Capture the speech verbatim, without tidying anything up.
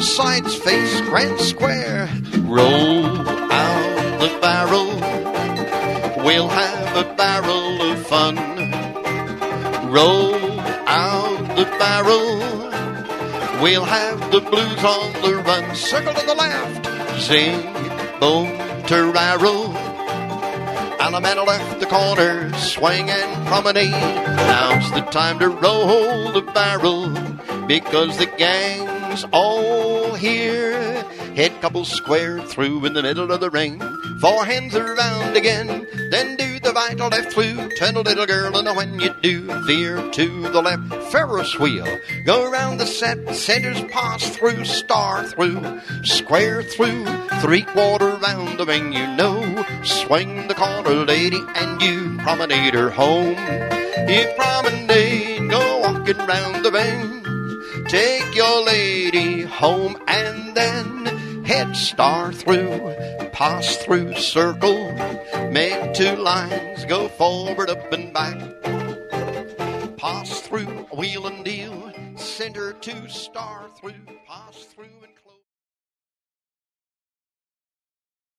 sides face grand square. Roll out the barrel, we'll have a barrel of fun. Roll out the barrel, we'll have the blues on the run. Circle to the left, zing, boom, tararoo. And a man left the corner, swing and promenade. Now's the time to roll the barrel, because the gang's all here. Head couple square through in the middle of the ring. Four hands around again, then do the vital left through. Turn a little girl, and when you do, veer to the left. Ferris wheel, go around the set. Centers pass through, star through, square through. Three quarter round the ring, you know. Swing the corner, lady, and you promenade her home. You promenade, go walking round the ring. Take your lady home, and then head star through, pass through, circle, make two lines, go forward, up and back. Pass through, wheel and deal, center two, star through, pass through and